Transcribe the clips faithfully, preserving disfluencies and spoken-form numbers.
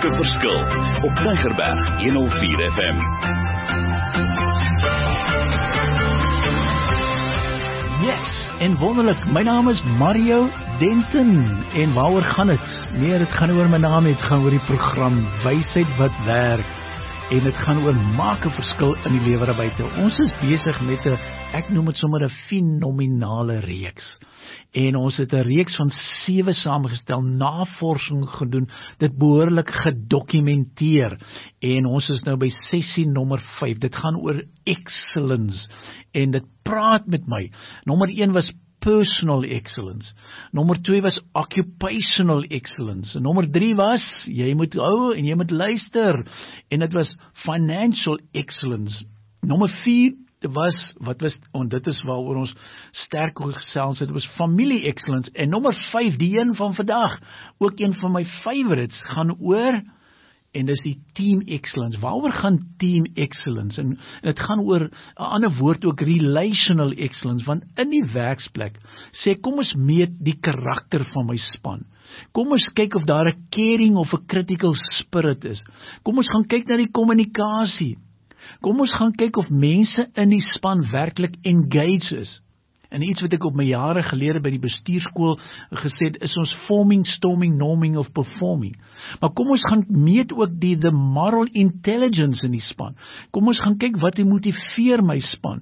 Maak 'n verskil op Tygerberg honderd vier F M. Yes, en wonderlik, my naam is Mario Denton, en waaroor gaan het? Nee, dit gaan oor my naam, het gaan oor die program Wysheid wat werk, en het gaan oor maak 'n verskil in die lewe daar buite. Ons is besig met 'n, ek noem dit sommer 'n fenominale reeks, en ons het 'n reeks van sewe saamgestel, navorsing gedoen, dit behoorlik gedokumenteer, en ons is nou by sessie nommer vyf, dit gaan oor excellence, en dit praat met my. Nommer een was personal excellence, nommer twee was occupational excellence, en nommer drie was, jy moet hou en jy moet luister, en dit was financial excellence, nommer vier was, wat was, en dit is waaroor ons sterk gesels het, was familie excellence, en nommer vyf, die een van vandag, ook een van my favorites, gaan oor, en dis die team excellence. Waaroor gaan team excellence? En dit gaan oor 'n ander woord ook relational excellence, want in die werksplek sê kom ons meet die karakter van my span. Kom ons kyk of daar 'n caring of 'n critical spirit is. Kom ons gaan kyk na die kommunikasie. Kom ons gaan kyk of mense in die span werklik engaged is. En iets wat ek op my jare gelede by die bestuurskool gesê het, is ons forming, storming, norming of performing. Maar kom ons gaan meet ook die, the moral intelligence in die span. Kom ons gaan kyk wat motiveer my span.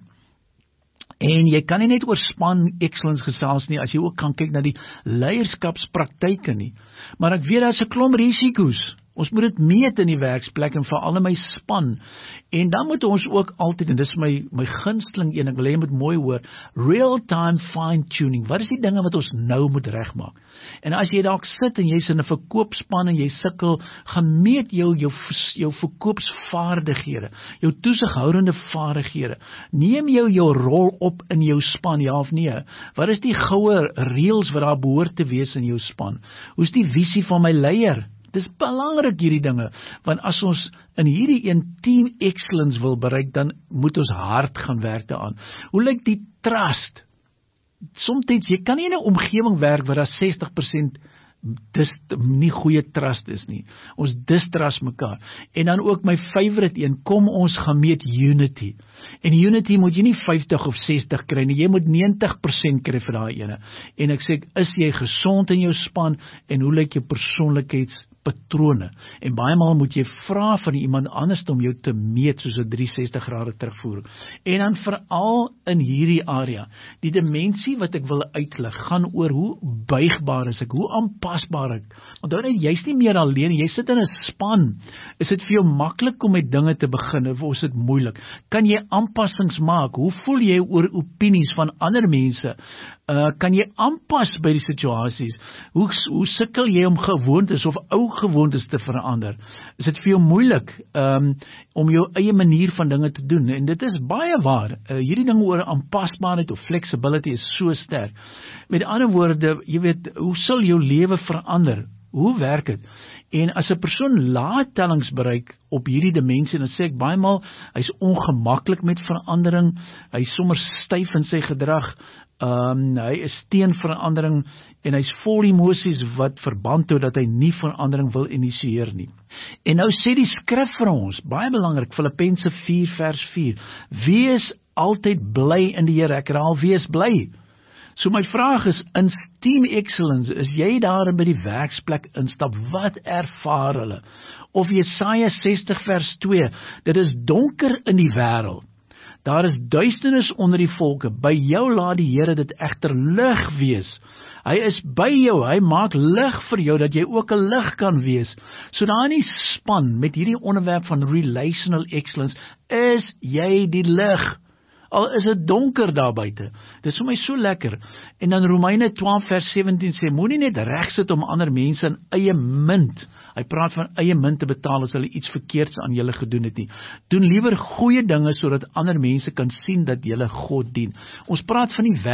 En jy kan nie net oor span excellence gesels nie, as jy ook kan kyk na die leierskapspraktyke nie. Maar ek weet daar is 'n klomp risiko's. Ons moet dit meet in die werksplek en veral in my span. En dan moet ons ook altyd, en dis my, my gunsteling een, ek wil hê jy moet mooi hoor, real-time fine-tuning. Wat is die dinge wat ons nou moet regmaak? En as jy dalk sit en jy's in 'n verkoopspan en jy sukkel, gaan meet jou, jou, jou verkoopsvaardighede, jou toesighoudende vaardighede. Neem jou jou rol op in jou span, ja of nee? Wat is die goue reëls wat daar behoort te wees in jou span? Hoe is die visie van my leier? Dis belangrik hierdie dinge, want as ons in hierdie een team excellence wil bereik, dan moet ons hard gaan werk daaraan. Hoe lyk die trust? Somtyds, jy kan nie in 'n omgewing werk waar daar sestig persent dis nie goeie trust is nie. Ons distrust mekaar. En dan ook my favorite een, kom ons gaan meet unity. En unity moet jy nie vyftig of sestig kry nie, jy moet negentig persent kry vir daai ene. En ek sê, is jy gesond in jou span, en hoe lyk jou persoonlikheidspatrone? En baie maal moet jy vra van iemand anders om jou te meet, soos 'n driehonderdsestig grade terugvoer. En dan veral in hierdie area, die dimensie wat ek wil uitlig, gaan oor hoe buigbaar is ek, hoe aanpas pasbaar ek. Want dan jy's nie meer alleen, jy sit in 'n span. Is dit vir jou maklik om met dinge te begin of is dit moeilik? Kan jy aanpassings maak? Hoe voel jy oor opinies van ander mense? Uh, kan jy aanpas by die situasies? Hoe, hoe sukkel jy om gewoontes of ou gewoontes te verander? Is dit vir jou moeilik um, om jou eie manier van dinge te doen? En dit is baie waar. Uh, hierdie ding oor aanpasbaarheid of flexibility is so sterk. Met ander woorde, jy weet, hoe sal jou lewe verander? Hoe werk dit? En as 'n persoon lae tellings bereik op hierdie dimensie, dan sê ek baie maal, hy's ongemaklik met verandering, hy's sommer styf in sy gedrag, um, hy is teen verandering, en hy's vol emosies wat verband hou dat hy nie verandering wil initieer nie. En nou sê die skrif vir ons, baie belangrik, Filippense vier vers vier, wees altyd bly in die Here, ek herhaal, wees bly. So my vraag is, in team excellence, is jy daar by die werksplek instap, wat ervaar hulle? Of Jesaja sestig vers twee, dit is donker in die wêreld, daar is duisternis onder die volke, by jou laat die Here dit egter lig wees. Hy is by jou, hy maak lig vir jou, dat jy ook 'n lig kan wees. So daar in die span, met hierdie onderwerp van relational excellence, is jy die lig. Al is dit donker daar buite. Dit is vir my so lekker. En dan Romeine twaalf vers sewentien sê, moenie net reg sit om ander mense in eie munt. Hy praat van eie munt te betaal as hulle iets verkeerds aan julle gedoen het nie. Doen liewer goeie dinge sodat ander mense kan sien dat julle God dien. Ons praat van die werk.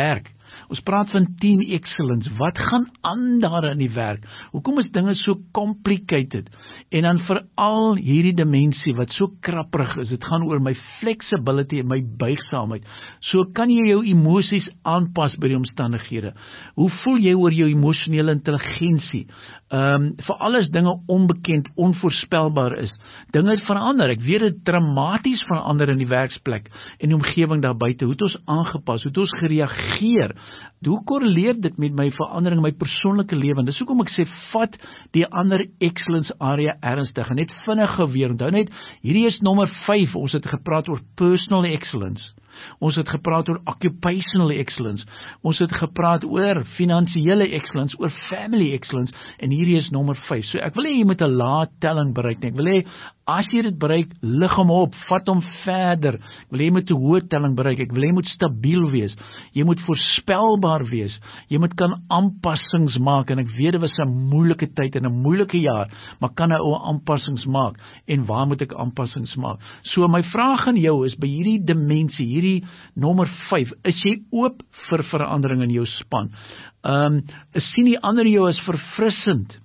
Ons praat van team excellence. Wat gaan aan daar in die werk? Hoekom is dinge so complicated? En dan veral hierdie dimensie wat so krapperig is. Dit gaan oor my flexibility en my buigsaamheid. So kan jy jou emosies aanpas by die omstandighede. Hoe voel jy oor jou emosionele intelligensie? Um, veral as dinge onbekend, onvoorspelbaar is. Dinge het verander. Ek weet dit dramaties verander in die werksplek en die omgewing daar buite. Hoe het ons aangepas? Hoe het ons gereageer? Hoe korreleer dit met my verandering in my persoonlike lewe? Dis hoekom ek sê, vat die ander excellence area ernstig. En net vinnig weer, onthou net, hierdie is nommer vyf, ons het gepraat oor personal excellence. Ons het gepraat oor occupational excellence. Ons het gepraat oor finansiële excellence, oor family excellence, en hierdie is nommer vyf. So ek wil hê jy moet 'n lae telling bereik. Ek wil hê, as jy dit bereik, lig hom op, vat hom verder. Ek wil hê jy moet 'n hoë telling bereik. Ek wil hê jy moet stabiel wees. Jy moet voorspelbaar wees. Jy moet kan aanpassings maak, en ek weet dit was 'n moeilike tyd en 'n moeilike jaar, maar kan 'n ou aanpassings maak? En waar moet ek aanpassings maak? So my vraag aan jou is, by hierdie dimensie, hierdie nommer vyf, is jy oop vir verandering in jou span? Um, sien die ander jou as verfrissend?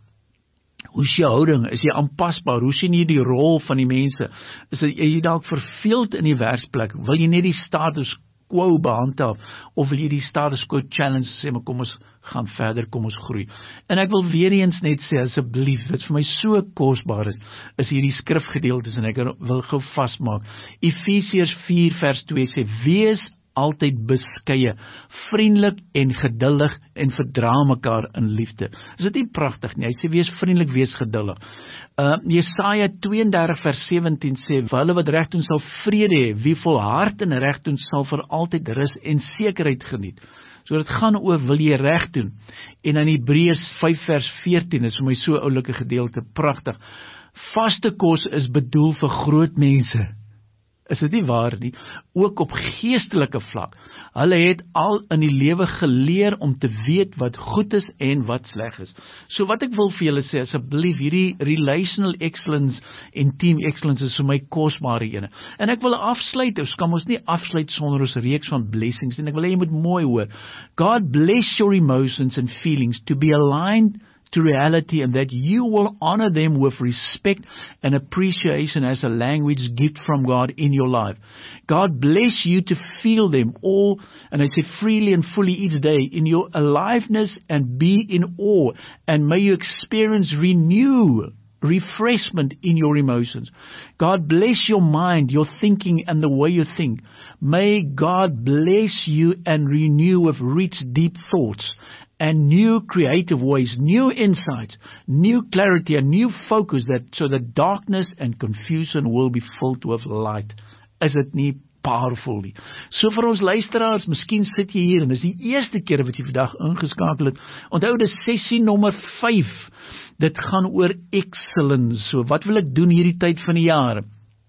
Hoe is jou houding? Is jy aanpasbaar? Hoe sien jy die rol van die mense? Is jy dalk verveeld in die werksplek? Wil jy net die status quo behandhaaf, of wil jy die status quo challenge sê, maar kom ons gaan verder, kom ons groei? En ek wil weer eens net sê, asseblief, wat vir my so kosbaar is, is hierdie skrifgedeeltes, en ek wil gou vasmaak. Efesiërs vier vers twee sê, wees altyd beskeie, vriendelik en geduldig, en verdra mekaar in liefde. Is dit nie pragtig nie? Hy sê, wees vriendelik, wees geduldig. Uh, Jesaja twee en dertig vers sewentien sê, vir hulle wat reg doen sal vrede hê, wie volhard in reg doen sal vir altyd rus en sekerheid geniet. So dit gaan oor, wil jy reg doen? En in Hebreërs vyf vers veertien, is vir my so oulike gedeelte, pragtig. Vaste kos is bedoel vir groot mense. Is dit nie waar nie? Ook op geestelike vlak. Hulle het al in die lewe geleer om te weet wat goed is en wat sleg is. So wat ek wil vir julle sê, asseblief, hierdie relational excellence en team excellence is vir my kosbare ene. En ek wil afsluit, ons kan ons nie afsluit sonder ons reeks van blessings, en ek wil hê jy moet mooi hoor. God bless your emotions and feelings to be aligned to reality, and that you will honor them with respect and appreciation as a language gift from God in your life. God bless you to feel them all, and I say freely and fully each day in your aliveness, and be in awe, and may you experience renew, refreshment in your emotions. God bless your mind, your thinking, and the way you think. May God bless you and renew with rich, deep thoughts and new creative ways, new insights, new clarity, and new focus, that so that darkness and confusion will be filled with light. Is dit nie powerful nie? So vir ons luisteraars, miskien sit jy hier en is die eerste keer wat jy vandag ingeskakel het. Onthou, dis sessie nommer vyf. Dit gaan oor excellence. So wat wil ek doen hierdie tyd van die jaar?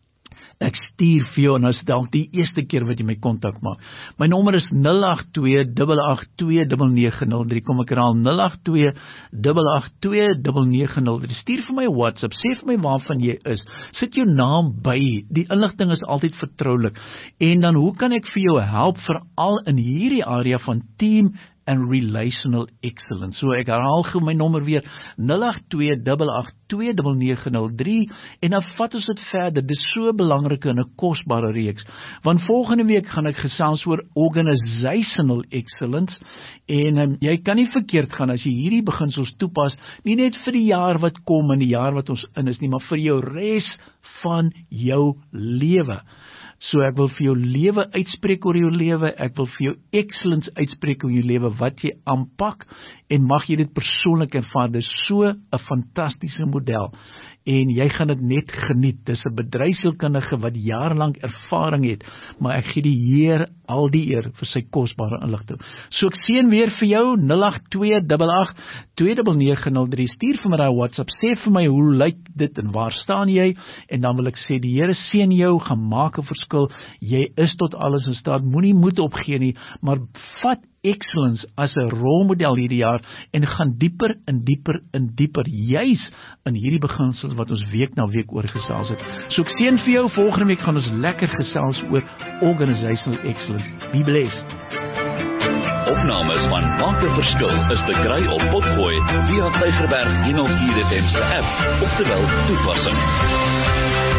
Ek stuur vir jou, en as dalk die eerste keer wat jy my kontak maak. My nommer is nul agt twee, agt agt twee, nege nege nul drie. Kom ek herhaal, nul agt twee, agt agt twee, nege nege nul drie. Stuur vir my WhatsApp, sê vir my waarvan jy is. Sit jou naam by, die inligting is altyd vertroulik. En dan, hoe kan ek vir jou help, veral in hierdie area van team and relational excellence. So ek herhaal gou my nommer weer, nul agt twee, agt agt twee, nege nege nul drie, en dan vat ons dit verder. Dit is so belangrik in 'n kosbare reeks, want volgende week gaan ek gesels oor organizational excellence, en um, jy kan nie verkeerd gaan as jy hierdie beginsels toepas, nie net vir die jaar wat kom, en die jaar wat ons in is nie, maar vir jou res van jou lewe. So ek wil vir jou lewe uitspreek oor jou lewe, ek wil vir jou excellence uitspreek oor jou lewe, wat jy aanpak, en mag jy dit persoonlik ervaar. Dit is so 'n fantastiese model, en jy gaan dit net geniet. Dis 'n bedryfsielkundige wat jarelang ervaring het, maar ek gee die Heer al die eer vir sy kosbare inligting. So ek seën weer vir jou, nul agt twee, agt agt twee, nege nege nul drie. Stuur vir my daai WhatsApp, sê vir my, hoe lyk dit en waar staan jy? En dan wil ek sê, die Here seën jou, gaan maak 'n verskil. Jy is tot alles in staat, moenie moed opgee nie, maar vat excellence as 'n rolmodel hierdie jaar, en gaan dieper en dieper en dieper, juis in hierdie beginsels wat ons week na week oor gesels het. So ek seën vir jou, volgende week gaan ons lekker gesels oor organizational excellence. Be blessed. Opnames van Maak 'n Verskil is te kry op Potgooi via Tygerberg honderd vier F M se app, oftewel toepassing.